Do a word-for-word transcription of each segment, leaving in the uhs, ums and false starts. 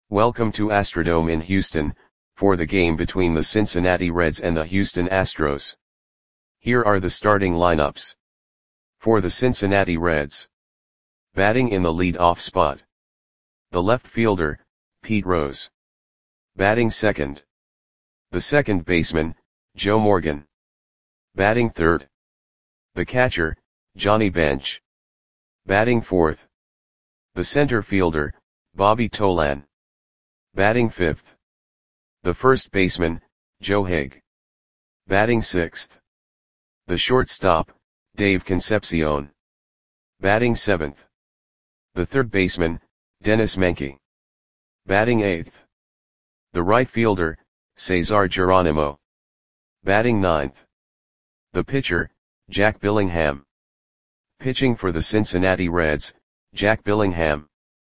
Welcome to Astrodome in Houston, for the game between the Cincinnati Reds and the Houston Astros. Here are the starting lineups. For the Cincinnati Reds. Batting in the lead-off spot. The left fielder, Pete Rose. Batting second. The second baseman, Joe Morgan. Batting third. The catcher, Johnny Bench. Batting fourth. The center fielder, Bobby Tolan. Batting fifth. The first baseman, Joe Haig. Batting sixth. The shortstop, Dave Concepcion. Batting seventh. The third baseman, Dennis Menke. Batting eighth. The right fielder, Cesar Geronimo. Batting ninth. The pitcher, Jack Billingham. Pitching for the Cincinnati Reds, Jack Billingham.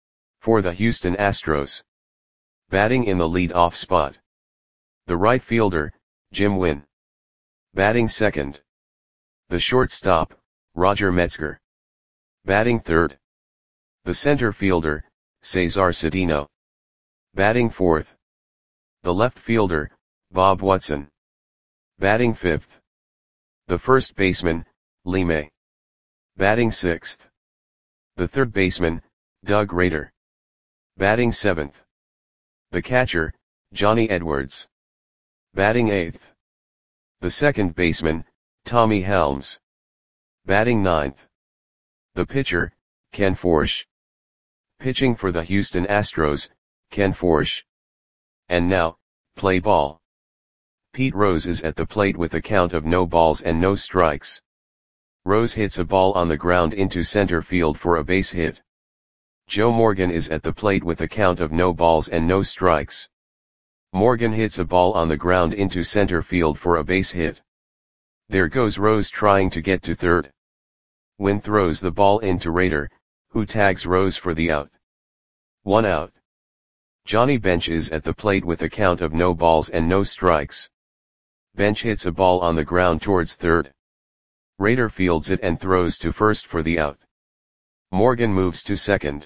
For the Houston Astros. Batting in the lead-off spot. The right fielder, Jim Wynn. Batting second. The shortstop, Roger Metzger. Batting third. The center fielder, Cesar Cedeno. Batting fourth. The left fielder, Bob Watson. Batting fifth. The first baseman, Lee May. Batting sixth. The third baseman, Doug Rader. Batting seventh. The catcher, Johnny Edwards. Batting eighth. The second baseman, Tommy Helms. Batting ninth. The pitcher, Ken Forsch. Pitching for the Houston Astros, Ken Forsch. And now, play ball. Pete Rose is at the plate with a count of no balls and no strikes. Rose hits a ball on the ground into center field for a base hit. Joe Morgan is at the plate with a count of no balls and no strikes. Morgan hits a ball on the ground into center field for a base hit. There goes Rose trying to get to third. Wynn throws the ball into Rader, who tags Rose for the out. One out. Johnny Bench is at the plate with a count of no balls and no strikes. Bench hits a ball on the ground towards third. Rader fields it and throws to first for the out. Morgan moves to second.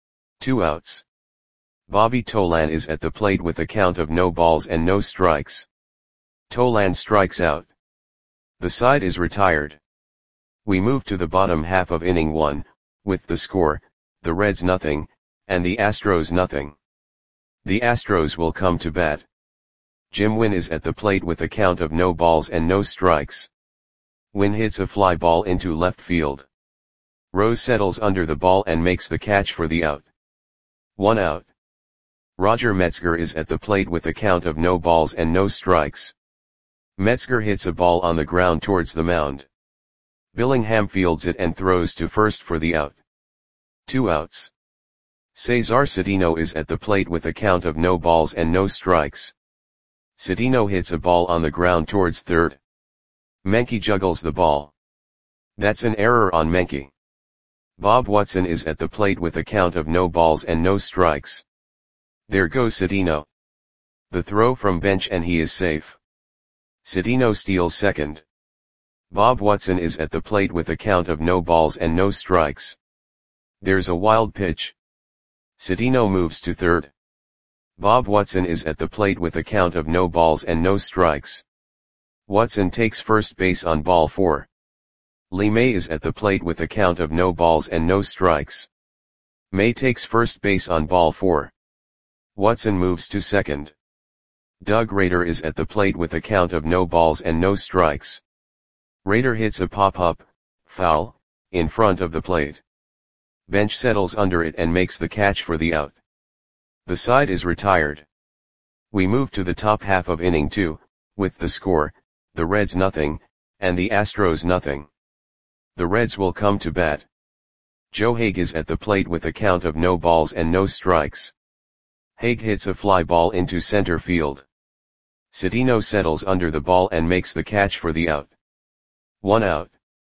Two outs. Bobby Tolan is at the plate with a count of no balls and no strikes. Tolan strikes out. The side is retired. We move to the bottom half of inning one, with the score, the Reds nothing, and the Astros nothing. The Astros will come to bat. Jim Wynn is at the plate with a count of no balls and no strikes. Wynn hits a fly ball into left field. Rose settles under the ball and makes the catch for the out. One out. Roger Metzger is at the plate with a count of no balls and no strikes. Metzger hits a ball on the ground towards the mound. Billingham fields it and throws to first for the out. Two outs. Cesar Cedeno is at the plate with a count of no balls and no strikes. Cedeno hits a ball on the ground towards third. Menke juggles the ball. That's an error on Menke. Bob Watson is at the plate with a count of no balls and no strikes. There goes Cedeno. The throw from Bench and he is safe. Cedeno steals second. Bob Watson is at the plate with a count of no balls and no strikes. There's a wild pitch. Cedeno moves to third. Bob Watson is at the plate with a count of no balls and no strikes. Watson takes first base on ball four. Lee May is at the plate with a count of no balls and no strikes. May takes first base on ball four. Watson moves to second. Doug Rader is at the plate with a count of no balls and no strikes. Rader hits a pop-up, foul, in front of the plate. Bench settles under it and makes the catch for the out. The side is retired. We move to the top half of inning two, with the score, the Reds nothing, and the Astros nothing. The Reds will come to bat. Joe Haig is at the plate with a count of no balls and no strikes. Haig hits a fly ball into center field. Cedeno settles under the ball and makes the catch for the out. One out.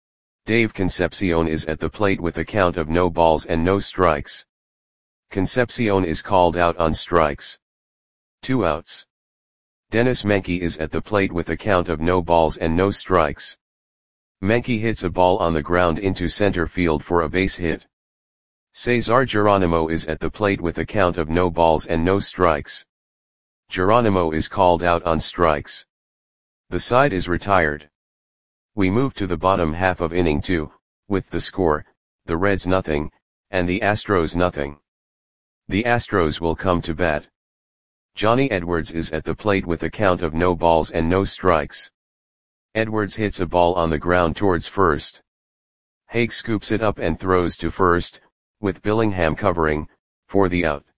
Dave Concepcion is at the plate with a count of no balls and no strikes. Concepcion is called out on strikes. Two outs. Dennis Menke is at the plate with a count of no balls and no strikes. Menke hits a ball on the ground into center field for a base hit. Cesar Geronimo is at the plate with a count of no balls and no strikes. Geronimo is called out on strikes. The side is retired. We move to the bottom half of inning two, with the score, the Reds nothing, and the Astros nothing. The Astros will come to bat. Johnny Edwards is at the plate with a count of no balls and no strikes. Edwards hits a ball on the ground towards first. Hague scoops it up and throws to first, with Billingham covering, for the out.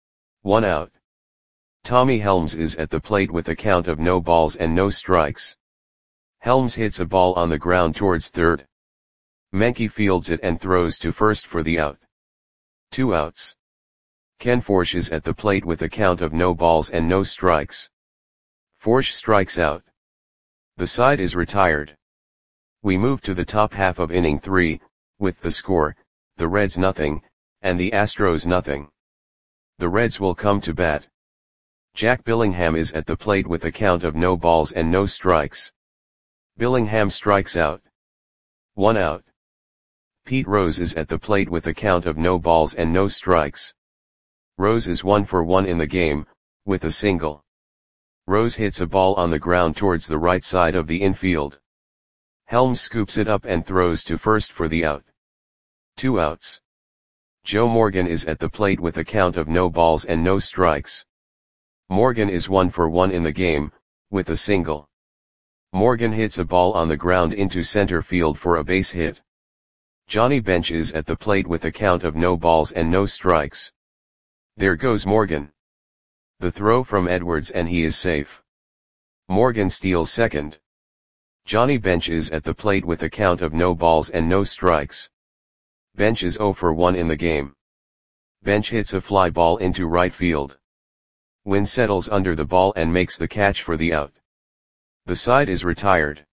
One out. Tommy Helms is at the plate with a count of no balls and no strikes. Helms hits a ball on the ground towards third. Menke fields it and throws to first for the out. Two outs. Ken Forsch is at the plate with a count of no balls and no strikes. Forsch strikes out. The side is retired. We move to the top half of inning three, with the score, the Reds nothing, and the Astros nothing. The Reds will come to bat. Jack Billingham is at the plate with a count of no balls and no strikes. Billingham strikes out. One out. Pete Rose is at the plate with a count of no balls and no strikes. Rose is one for one in the game, with a single. Rose hits a ball on the ground towards the right side of the infield. Helms scoops it up and throws to first for the out. Two outs. Joe Morgan is at the plate with a count of no balls and no strikes. Morgan is one for one in the game, with a single. Morgan hits a ball on the ground into center field for a base hit. Johnny Bench is at the plate with a count of no balls and no strikes. There goes Morgan. The throw from Edwards and he is safe. Morgan steals second. Johnny Bench is at the plate with a count of no balls and no strikes. Bench is zero for one in the game. Bench hits a fly ball into right field. Wynn settles under the ball and makes the catch for the out. The side is retired.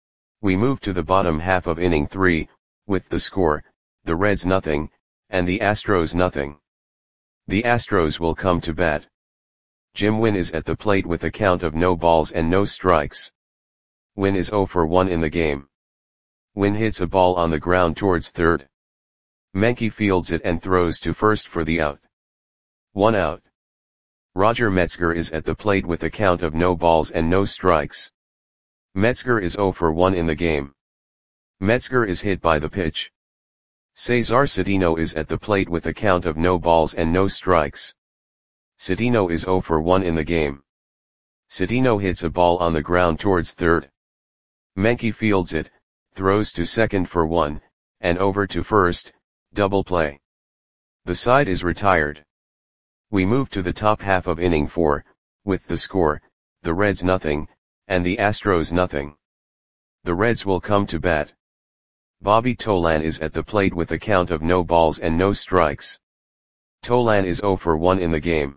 We move to the bottom half of inning three, with the score, the Reds nothing, and the Astros nothing. The Astros will come to bat. Jim Wynn is at the plate with a count of no balls and no strikes. Wynn is zero for one in the game. Wynn hits a ball on the ground towards third. Menke fields it and throws to first for the out. One out. Roger Metzger is at the plate with a count of no balls and no strikes. Metzger is zero for one in the game. Metzger is hit by the pitch. Cesar Cedeno is at the plate with a count of no balls and no strikes. Cedeno is zero for one in the game. Cedeno hits a ball on the ground towards third. Menke fields it, throws to second for one, and over to first, double play. The side is retired. We move to the top half of inning four, with the score, the Reds nothing, and the Astros nothing. The Reds will come to bat. Bobby Tolan is at the plate with a count of no balls and no strikes. Tolan is zero for one in the game.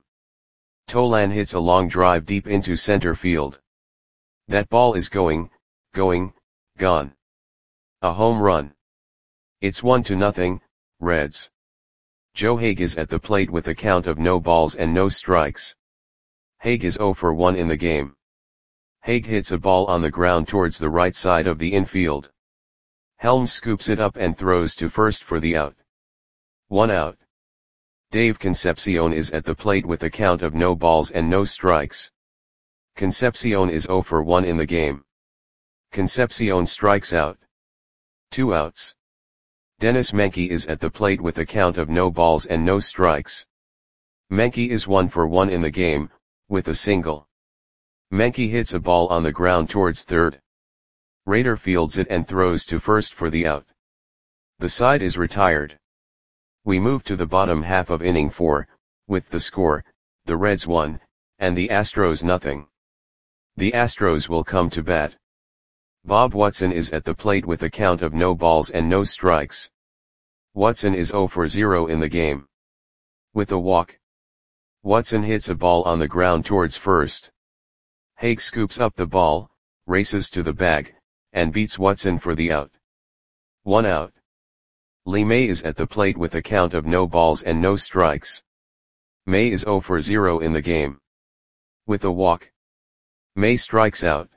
Tolan hits a long drive deep into center field. That ball is going, going, gone. A home run. It's one to nothing, Reds. Joe Hague is at the plate with a count of no balls and no strikes. Hague is zero for one in the game. Hague hits a ball on the ground towards the right side of the infield. Helms scoops it up and throws to first for the out. One out. Dave Concepcion is at the plate with a count of no balls and no strikes. Concepcion is zero for one in the game. Concepcion strikes out. Two outs. Dennis Menke is at the plate with a count of no balls and no strikes. Menke is one for one in the game, with a single. Menke hits a ball on the ground towards third. Rader fields it and throws to first for the out. The side is retired. We move to the bottom half of inning four, with the score, the Reds one, and the Astros nothing. The Astros will come to bat. Bob Watson is at the plate with a count of no balls and no strikes. Watson is zero for zero in the game. With a walk. Watson hits a ball on the ground towards first. Hague scoops up the ball, races to the bag, and beats Watson for the out. One out. Lee May is at the plate with a count of no balls and no strikes. May is zero for zero in the game. With a walk. May strikes out.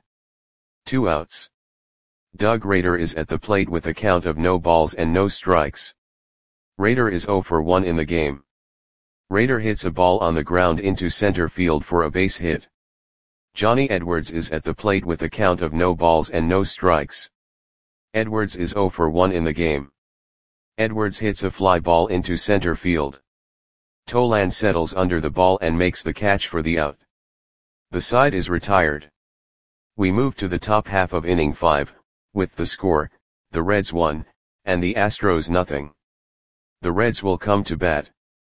Two outs. Doug Rader is at the plate with a count of no balls and no strikes. Raider is zero for one in the game. Raider hits a ball on the ground into center field for a base hit. Johnny Edwards is at the plate with a count of no balls and no strikes. Edwards is zero for one in the game. Edwards hits a fly ball into center field. Tolan settles under the ball and makes the catch for the out. The side is retired. We move to the top half of inning five, with the score, the Reds one, and the Astros nothing. The Reds will come to bat.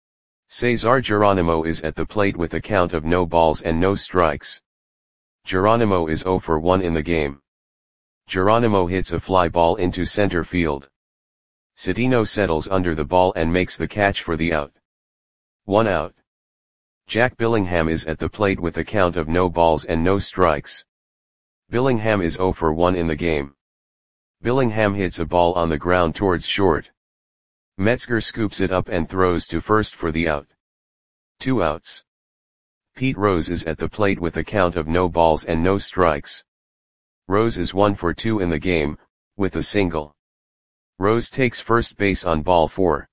Cesar Geronimo is at the plate with a count of no balls and no strikes. Geronimo is zero for one in the game. Geronimo hits a fly ball into center field. Cedeno settles under the ball and makes the catch for the out. One out. Jack Billingham is at the plate with a count of no balls and no strikes. Billingham is zero for one in the game. Billingham hits a ball on the ground towards short. Metzger scoops it up and throws to first for the out. Two outs. Pete Rose is at the plate with a count of no balls and no strikes. Rose is one for two in the game, with a single. Rose takes first base on ball four.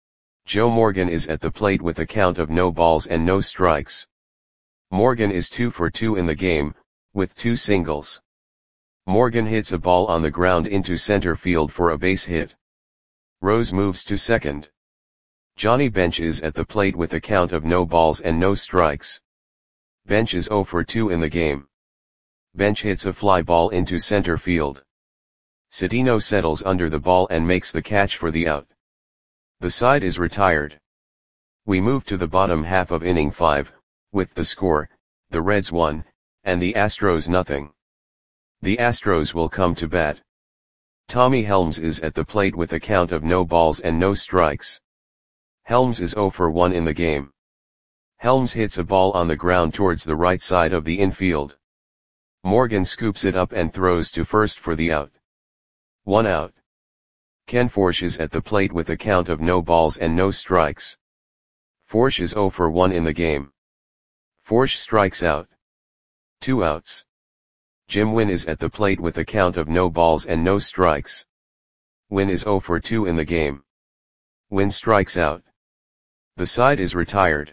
Joe Morgan is at the plate with a count of no balls and no strikes. Morgan is two for two in the game, with two singles. Morgan hits a ball on the ground into center field for a base hit. Rose moves to second. Johnny Bench is at the plate with a count of no balls and no strikes. Bench is zero for two in the game. Bench hits a fly ball into center field. Cedeno settles under the ball and makes the catch for the out. The side is retired. We move to the bottom half of inning five, with the score, the Reds one, and the Astros nothing. The Astros will come to bat. Tommy Helms is at the plate with a count of no balls and no strikes. Helms is zero for one in the game. Helms hits a ball on the ground towards the right side of the infield. Morgan scoops it up and throws to first for the out. One out. Ken Forsch is at the plate with a count of no balls and no strikes. Forsch is zero for one in the game. Forsch strikes out. Two outs. Jim Wynn is at the plate with a count of no balls and no strikes. Wynn is zero for two in the game. Wynn strikes out. The side is retired.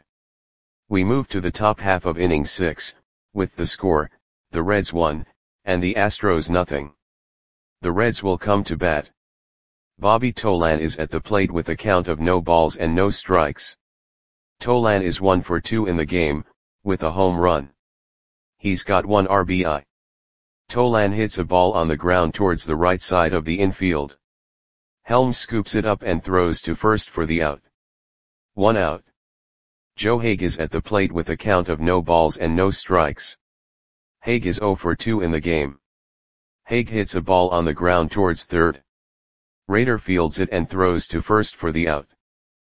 We move to the top half of inning six, with the score, the Reds one, and the Astros nothing. The Reds will come to bat. Bobby Tolan is at the plate with a count of no balls and no strikes. Tolan is one for two in the game, with a home run. He's got one R B I. Tolan hits a ball on the ground towards the right side of the infield. Helms scoops it up and throws to first for the out. One out. Joe Haig is at the plate with a count of no balls and no strikes. Haig is zero for two in the game. Haig hits a ball on the ground towards third. Raider fields it and throws to first for the out.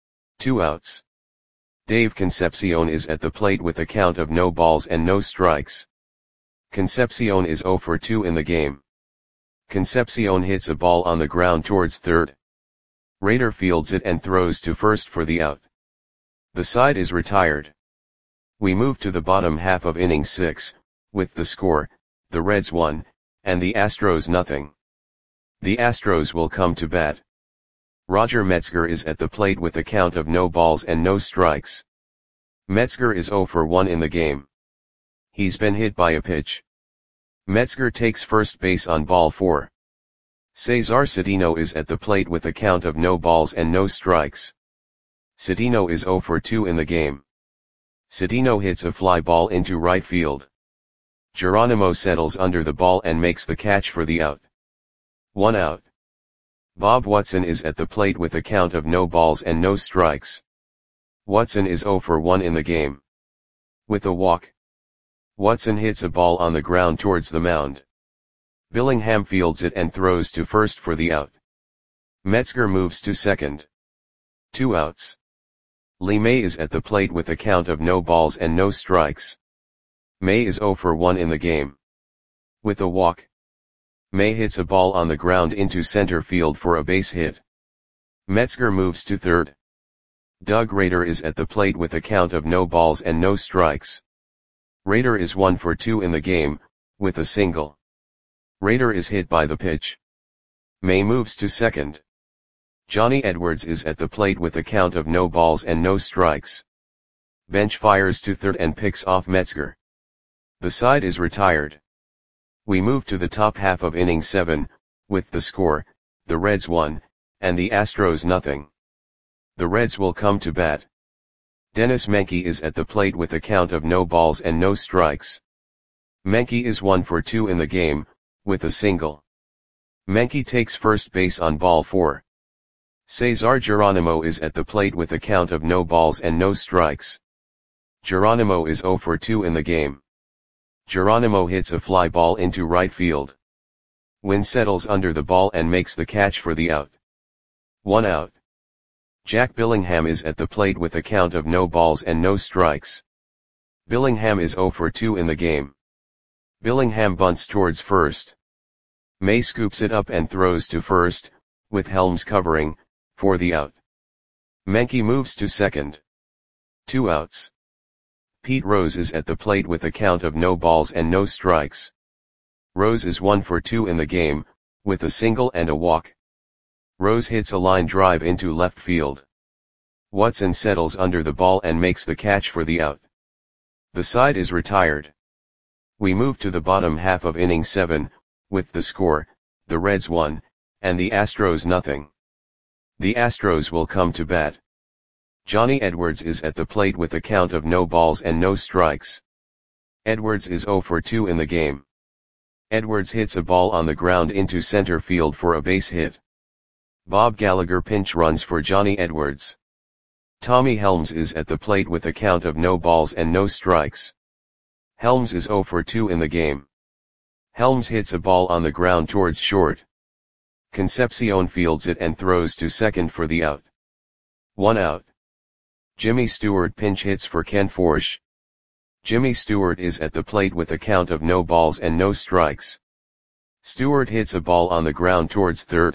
Two outs. Dave Concepcion is at the plate with a count of no balls and no strikes. Concepcion is zero for two in the game. Concepcion hits a ball on the ground towards third. Raider fields it and throws to first for the out. The side is retired. We move to the bottom half of inning six, with the score, the Reds one, and the Astros nothing. The Astros will come to bat. Roger Metzger is at the plate with a count of no balls and no strikes. Metzger is zero for one in the game. He's been hit by a pitch. Metzger takes first base on ball four. Cesar Cedeno is at the plate with a count of no balls and no strikes. Cedeno is zero for two in the game. Cedeno hits a fly ball into right field. Geronimo settles under the ball and makes the catch for the out. One out. Bob Watson is at the plate with a count of no balls and no strikes. Watson is zero for one in the game. With a walk. Watson hits a ball on the ground towards the mound. Billingham fields it and throws to first for the out. Metzger moves to second. Two outs. Lee May is at the plate with a count of no balls and no strikes. May is zero for one in the game. With a walk. May hits a ball on the ground into center field for a base hit. Metzger moves to third. Doug Rader is at the plate with a count of no balls and no strikes. Rader is one for two in the game, with a single. Rader is hit by the pitch. May moves to second. Johnny Edwards is at the plate with a count of no balls and no strikes. Bench fires to third and picks off Metzger. The side is retired. We move to the top half of inning seven, with the score, the Reds one, and the Astros nothing. The Reds will come to bat. Dennis Menke is at the plate with a count of no balls and no strikes. Menke is one for two in the game, with a single. Menke takes first base on ball four. Cesar Geronimo is at the plate with a count of no balls and no strikes. Geronimo is zero for two in the game. Geronimo hits a fly ball into right field. Wynn settles under the ball and makes the catch for the out. One out. Jack Billingham is at the plate with a count of no balls and no strikes. Billingham is zero for two in the game. Billingham bunts towards first. May scoops it up and throws to first, with Helms covering, for the out. Menke moves to second. Two outs. Pete Rose is at the plate with a count of no balls and no strikes. Rose is one for two in the game, with a single and a walk. Rose hits a line drive into left field. Watson settles under the ball and makes the catch for the out. The side is retired. We move to the bottom half of inning seven, with the score, the Reds one, and the Astros nothing. The Astros will come to bat. Johnny Edwards is at the plate with a count of no balls and no strikes. Edwards is zero for two in the game. Edwards hits a ball on the ground into center field for a base hit. Bob Gallagher pinch runs for Johnny Edwards. Tommy Helms is at the plate with a count of no balls and no strikes. Helms is zero for two in the game. Helms hits a ball on the ground towards short. Concepcion fields it and throws to second for the out. One out. Jimmy Stewart pinch hits for Ken Forsch. Jimmy Stewart is at the plate with a count of no balls and no strikes. Stewart hits a ball on the ground towards third.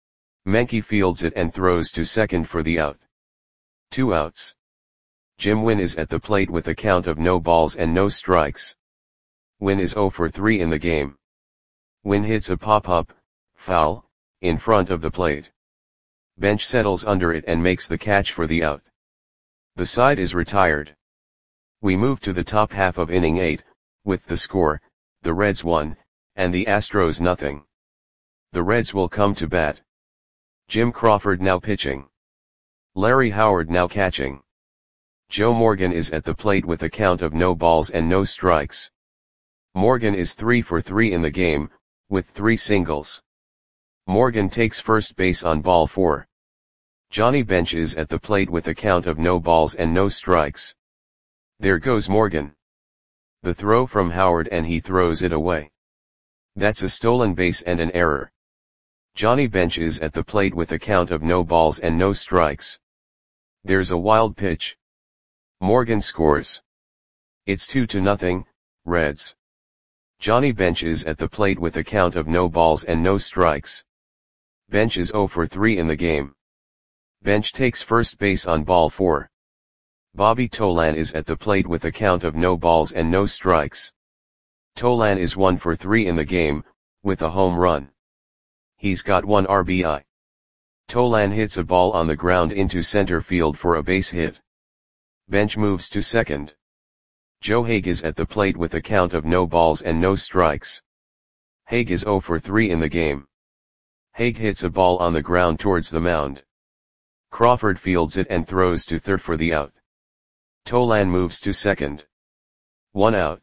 Menke fields it and throws to second for the out. Two outs. Jim Wynn is at the plate with a count of no balls and no strikes. Wynn is zero for three in the game. Wynn hits a pop-up, foul, in front of the plate. Bench settles under it and makes the catch for the out. The side is retired. We move to the top half of inning eight, with the score, the Reds one, and the Astros nothing. The Reds will come to bat. Jim Crawford now pitching. Larry Howard now catching. Joe Morgan is at the plate with a count of no balls and no strikes. Morgan is three for three in the game, with three singles. Morgan takes first base on ball four. Johnny Bench is at the plate with a count of no balls and no strikes. There goes Morgan. The throw from Howard and he throws it away. That's a stolen base and an error. Johnny Bench is at the plate with a count of no balls and no strikes. There's a wild pitch. Morgan scores. It's two to nothing, Reds. Johnny Bench is at the plate with a count of no balls and no strikes. Bench is zero for three in the game. Bench takes first base on ball four. Bobby Tolan is at the plate with a count of no balls and no strikes. Tolan is one for three in the game, with a home run. He's got one R B I. Tolan hits a ball on the ground into center field for a base hit. Bench moves to second. Joe Haig is at the plate with a count of no balls and no strikes. Haig is zero for three in the game. Haig hits a ball on the ground towards the mound. Crawford fields it and throws to third for the out. Tolan moves to second. One out.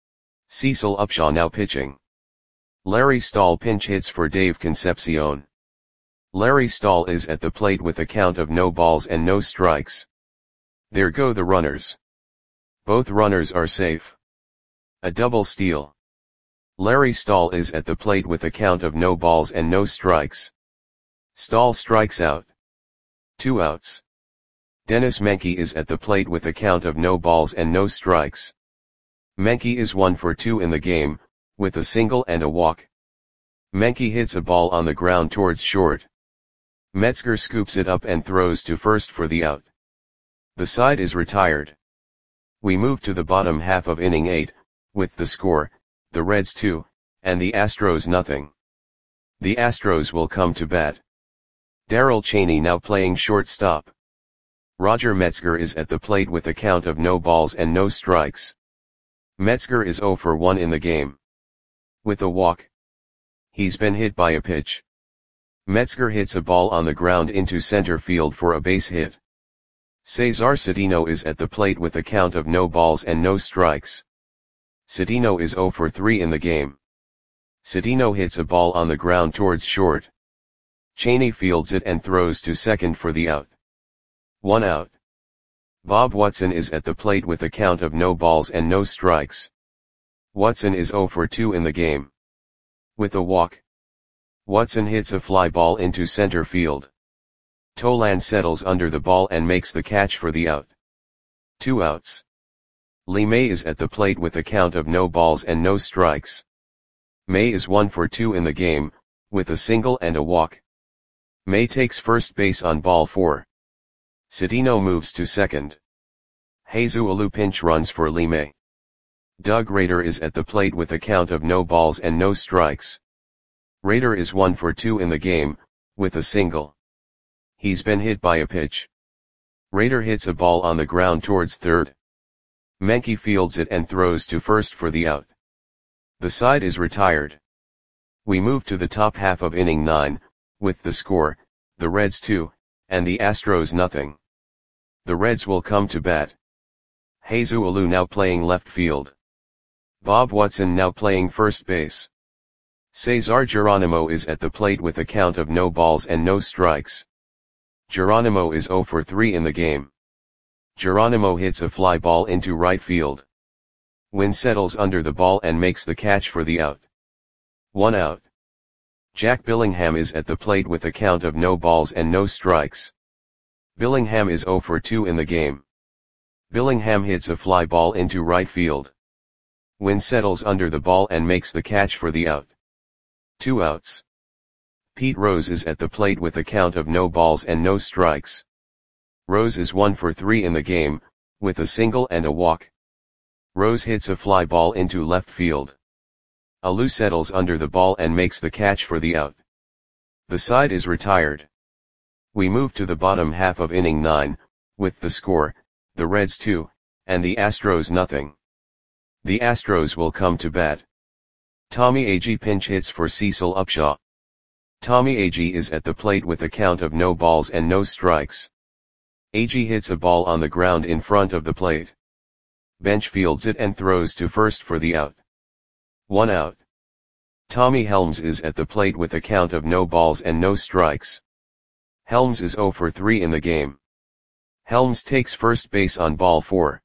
Cecil Upshaw now pitching. Larry Stahl pinch hits for Dave Concepcion. Larry Stahl is at the plate with a count of no balls and no strikes. There go the runners. Both runners are safe. A double steal. Larry Stahl is at the plate with a count of no balls and no strikes. Stahl strikes out. Two outs. Dennis Menke is at the plate with a count of no balls and no strikes. Menke is one for two in the game, with a single and a walk. Menke hits a ball on the ground towards short. Metzger scoops it up and throws to first for the out. The side is retired. We move to the bottom half of inning eight, with the score, the Reds two, and the Astros nothing. The Astros will come to bat. Darrell Chaney now playing shortstop. Roger Metzger is at the plate with a count of no balls and no strikes. Metzger is zero for one in the game. With a walk. He's been hit by a pitch. Metzger hits a ball on the ground into center field for a base hit. Cesar Cedeno is at the plate with a count of no balls and no strikes. Cedeno is zero for three in the game. Cedeno hits a ball on the ground towards short. Chaney fields it and throws to second for the out. One out. Bob Watson is at the plate with a count of no balls and no strikes. Watson is zero for two in the game. With a walk. Watson hits a fly ball into center field. Tolan settles under the ball and makes the catch for the out. Two outs. Lee May is at the plate with a count of no balls and no strikes. May is one for two in the game, with a single and a walk. May takes first base on ball four. Cedeno moves to second. Jesus Alou pinch runs for Lee May. Doug Rader is at the plate with a count of no balls and no strikes. Rader is one for two in the game, with a single. He's been hit by a pitch. Rader hits a ball on the ground towards third. Menke fields it and throws to first for the out. The side is retired. We move to the top half of inning nine, with the score, the Reds two, and the Astros nothing. The Reds will come to bat. Jesus Alou now playing left field. Bob Watson now playing first base. Cesar Geronimo is at the plate with a count of no balls and no strikes. Geronimo is zero for three in the game. Geronimo hits a fly ball into right field. Wynn settles under the ball and makes the catch for the out. One out. Jack Billingham is at the plate with a count of no balls and no strikes. Billingham is zero for two in the game. Billingham hits a fly ball into right field. Wynn settles under the ball and makes the catch for the out. Two outs. Pete Rose is at the plate with a count of no balls and no strikes. Rose is one for three in the game, with a single and a walk. Rose hits a fly ball into left field. Alou settles under the ball and makes the catch for the out. The side is retired. We move to the bottom half of inning nine, with the score, the Reds two, and the Astros nothing. The Astros will come to bat. Tommy Agee pinch hits for Cecil Upshaw. Tommy Agee is at the plate with a count of no balls and no strikes. Agee hits a ball on the ground in front of the plate. Bench fields it and throws to first for the out. One out. Tommy Helms is at the plate with a count of no balls and no strikes. Helms is zero for three in the game. Helms takes first base on ball four.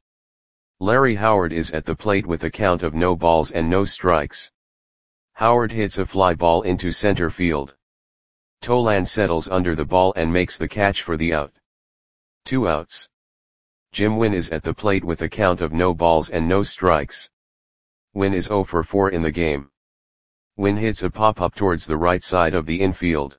Larry Howard is at the plate with a count of no balls and no strikes. Howard hits a fly ball into center field. Tolan settles under the ball and makes the catch for the out. Two outs. Jim Wynn is at the plate with a count of no balls and no strikes. Wynn is zero for four in the game. Wynn hits a pop-up towards the right side of the infield.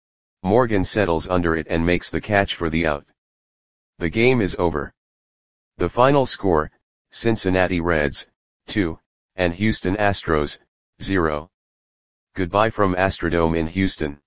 Morgan settles under it and makes the catch for the out. The game is over. The final score, Cincinnati Reds, two, and Houston Astros, zero. Goodbye from Astrodome in Houston.